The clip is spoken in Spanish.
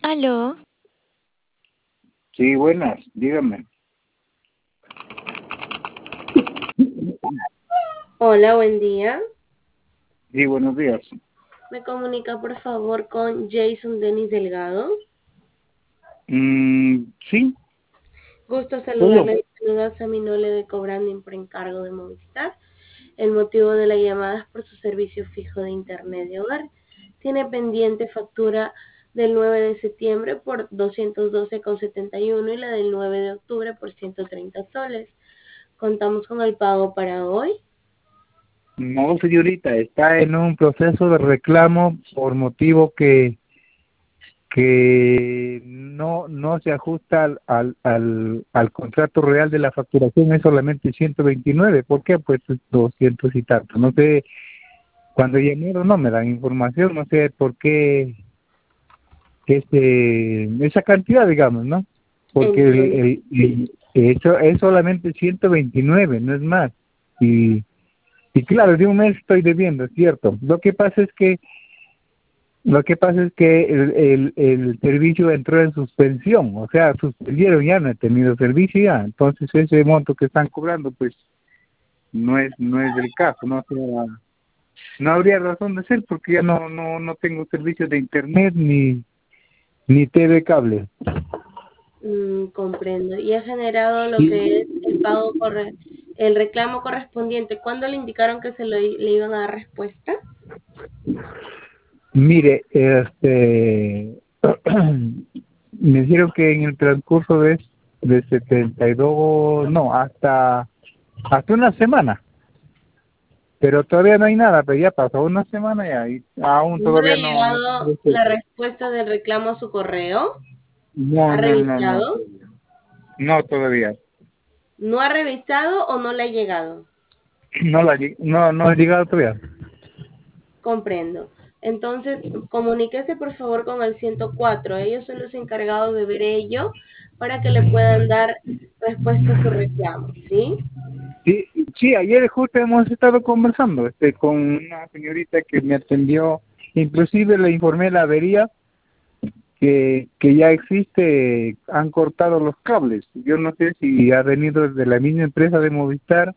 Aló, Sí, buenas, dígame. Hola, buen día. Sí, buenos días. ¿Me comunica por favor con Jason Denis Delgado? Sí, Gusto soy yo. saludarle. Saluda a Minole de Cobranding por encargo de Movistar. El motivo de la llamada es por su servicio fijo de Internet de hogar. Tiene pendiente factura del 9 de septiembre por 212,71 y la del 9 de octubre por 130 soles. Contamos con el pago para hoy. No, señorita, está en un proceso de reclamo por motivo que no se ajusta al contrato real de la facturación, es solamente 129. ¿Por qué? Pues 200 y tanto. No sé, cuando llamaron no me dan información, no sé por qué esa cantidad, digamos, ¿no? Porque Entiendo. eso es solamente 129, no es más. Y, y claro, de un mes estoy debiendo, es cierto. Lo que pasa es que el servicio entró en suspensión, o sea, suspendieron, ya no he tenido servicio ya. Entonces ese monto que están cobrando, pues no es del caso, no habría razón de ser porque ya no tengo servicio de internet ni TV cable. Comprendo. Y ha generado lo Sí, que es el reclamo correspondiente. ¿Cuándo le indicaron que le iban a dar respuesta? mire, me dijeron que en el transcurso de 72, no, hasta una semana, pero todavía no hay nada, pero ya pasó una semana ya, y aún ¿No le todavía ha no llegado tengo la respuesta. respuesta del reclamo a su correo? No, ¿Ha no, no, no, revisado? no todavía, ¿No ha revisado o no le ha llegado? no ha llegado todavía. Comprendo. Entonces, comuníquese por favor con el 104. Ellos son los encargados de ver ello para que le puedan dar respuesta a su reclamo, ¿sí? Sí, sí, ayer justo hemos estado conversando con una señorita que me atendió, inclusive le informé la avería que ya existe, han cortado los cables. Yo no sé si ha venido desde la misma empresa de Movistar